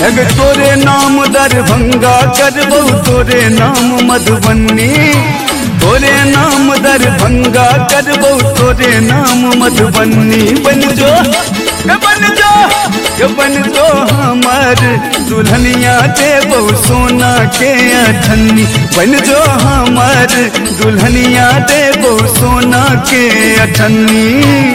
अग तोरे नाम दरभंगा करबो तोरे नाम मधुबनी, तोरे नाम दरभंगा करबो तोरे नाम मधुबनी। बन जो हमर दुल्हनिया देबो सोना के अठन्नी, बन जो हमर दुल्हनिया देबो सोना के अठन्नी।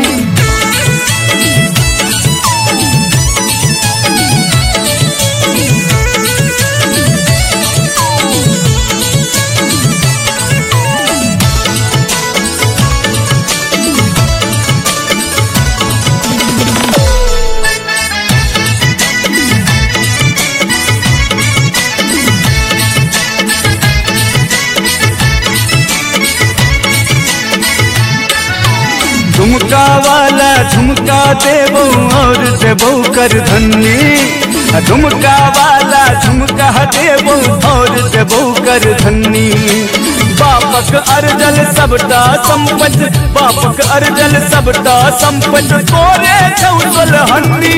झुमका वाला झुमका देबो और देबो कर धन्नी, झुमका वाला झुमका देबो और देबो कर धन्नी। बापक अर्जल सबटा संपत, बापक अर्जल सबटा संपत तोरे छौल हन्नी।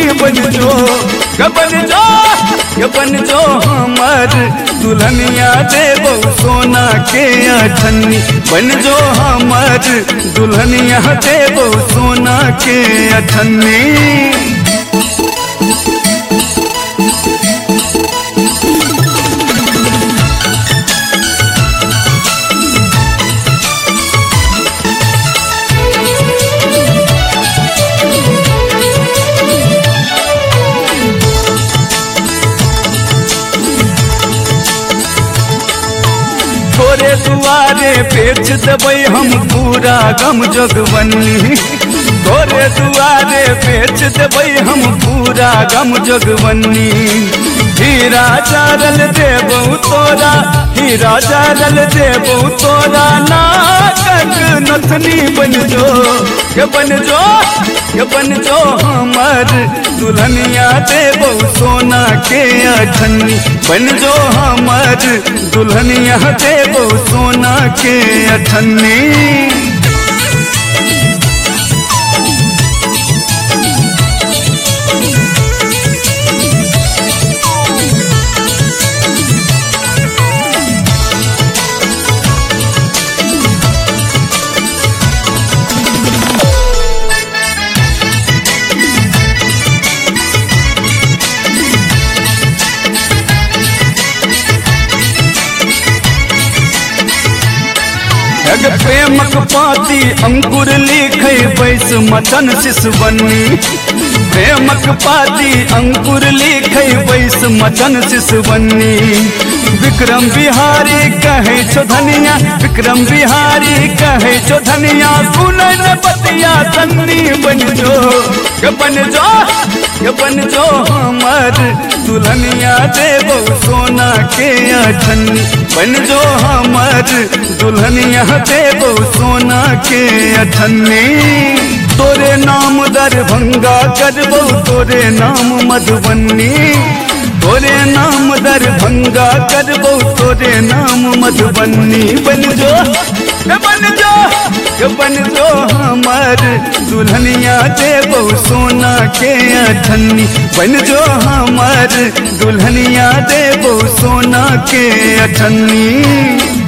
बन जो हमर दुल्हनिया देबो सोना के अठन्नी, बन जो हमर दुल्हनिया देबो सोना के अठन्नी। तोरे दुआरे बेच देबै हम पूरा गम जोगवनी, तोरे दुआरे बेच देबै हम पूरा गम जोगवनी। हीरा चारल देबो तोरा, हीरा चारल देबो तोरा नाकक नथनी। बन जो हमर दुल्हनिया देबो सोना के अठन्नी, बन जो हमर दुल्हनिया देबो सोना के अठन्नी। अग प्रेमक पाती अंकुर लिखे बैस मदन शिशुबनी, प्रेमक पाती अंकुर लिखे बैस मदन शिशुबनी। विक्रम बिहारी कहे छो धनिया, विक्रम बिहारी कहे छो धनिया सुनै न बतिया सन्नी। बन जो हमर दुल्हनिया देबो सोना के अठन्नी, बन जो हमर दुल्हनिया देबो सोना के अठन्नी। तोरे नाम दरभंगा करबो तोरे नाम मधुबनी, तोरे नाम दरभंगा करबो तोरे नाम मधुबनी। बन जो हमर दुल्हनिया देबो सोना के अठन्नी, बन जो हमर दुल्हनिया देबो सोना के अठन्नी।